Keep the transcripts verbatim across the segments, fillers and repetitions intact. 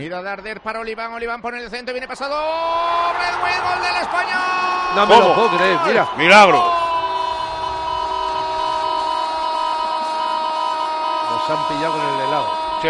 Mira Darder para Oliván, Oliván pone el centro, viene pasado. Bradway, gol del Español. No me lo puedo creer, mira. Milagro. Nos han pillado con el helado. Sí.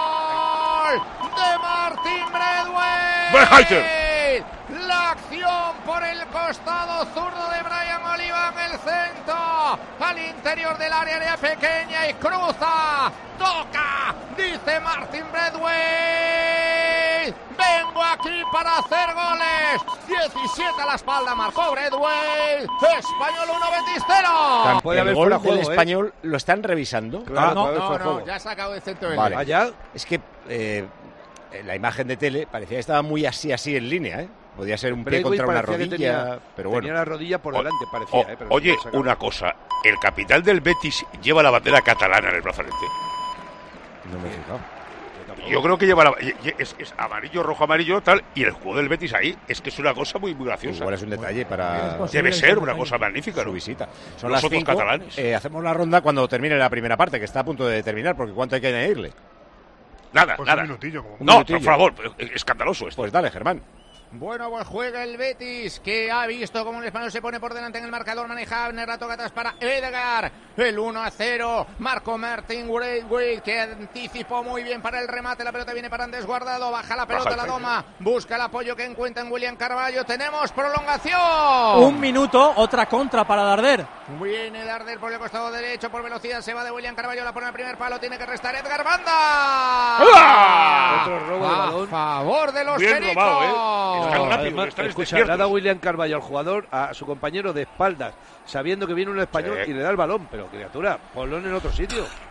De Martin Bradway. Berhalter. La acción por el costado zurdo de Brian Oliván, el centro al interior del área, área pequeña y cruza, toca, dice Martin Bradway, vengo aquí para hacer goles, diecisiete a la espalda, marcó Bradway, Español uno, Betis cero. Puede El haber gol fuera del juego, ¿eh? Español lo están revisando. Claro, Ah, no, puede haber no, fuera no, juego. ya ha sacado el centro del Vale. Allá. Es que eh, la imagen de tele parecía que estaba muy así, así en línea, ¿eh? Podía ser un pie Bradway contra una parecía que rodilla, tenía, pero bueno. tenía la rodilla por O- delante, parecía. o- eh, pero oye, no sacaba. una cosa. El capitán del Betis lleva la bandera catalana en el brazalete. No me he fijado. Yo creo que lleva la, y- y- es, es amarillo, rojo, amarillo, tal. Y el juego del Betis ahí es que es una cosa muy, muy graciosa. Igual es un detalle para Debe ser una cosa magnífica, su ¿no? visita. Son Los las otros cinco. catalanes. Eh, hacemos la ronda cuando termine la primera parte, que está a punto de terminar, porque ¿cuánto hay que añadirle? Nada, Pues nada. un minutillo, como Un No, minutillo. por favor, escandaloso esto. Pues dale, Germán. Bueno, pues juega el Betis, que ha visto cómo el Español se pone por delante en el marcador, maneja Abner, la toca atrás para Edgar, el uno a cero, marcó Martin Bradway, que anticipó muy bien para el remate, la pelota viene para Andrés Guardado, baja la pelota, Baja la el doma, busca el apoyo que encuentra en William Carballo, tenemos prolongación. Un minuto, otra contra para Darder. Viene Darder por el costado derecho, por velocidad, se va de William Carballo, la pone al primer palo, tiene que restar Edgar Banda. ¡Ah! Otro robo de A balón. favor de los Bien pericos. robado, ¿eh? Están No, rápidos, además, están escucha, despiertos. le ha dado William Carballo al jugador, a su compañero de espaldas, sabiendo que viene un español Sí. y le da el balón. Pero criatura, ponlo en el otro sitio.